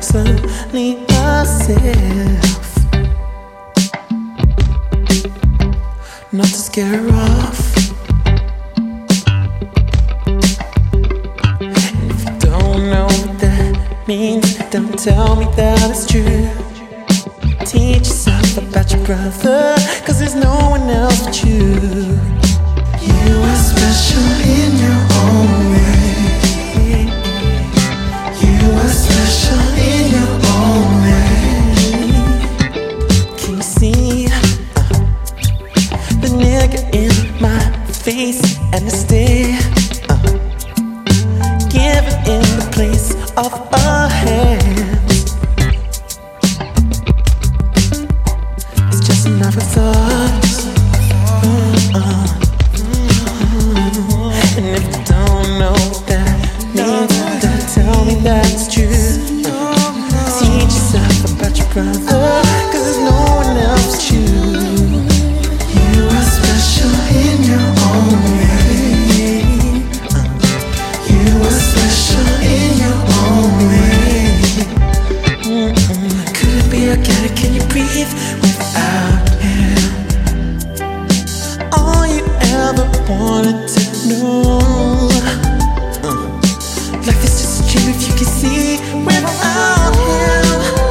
absolutely myself, not to scare her off. And if you don't know what that means, don't tell me that it's true. Teach yourself about your brother, 'cause there's no one else but you. You are special in your own way. You are special in your own way. Can you see the nigga in my face and the stare? Give it in the place of a hand. It's just another thought. And if you don't know what that means, don't tell me that's true. Teach yourself about your brother, 'cause there's no one else but you. You are special in your own way. You are special in your own way. Could it be organic? Can you breathe without him? All you ever wanted to know. Life is just a dream if you can see without him.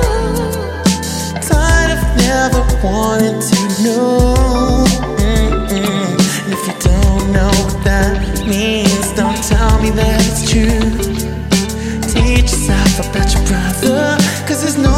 Tired of never wanting to know. And if you don't know what that means, don't tell me that it's true. Teach yourself about your brother, 'cause there's no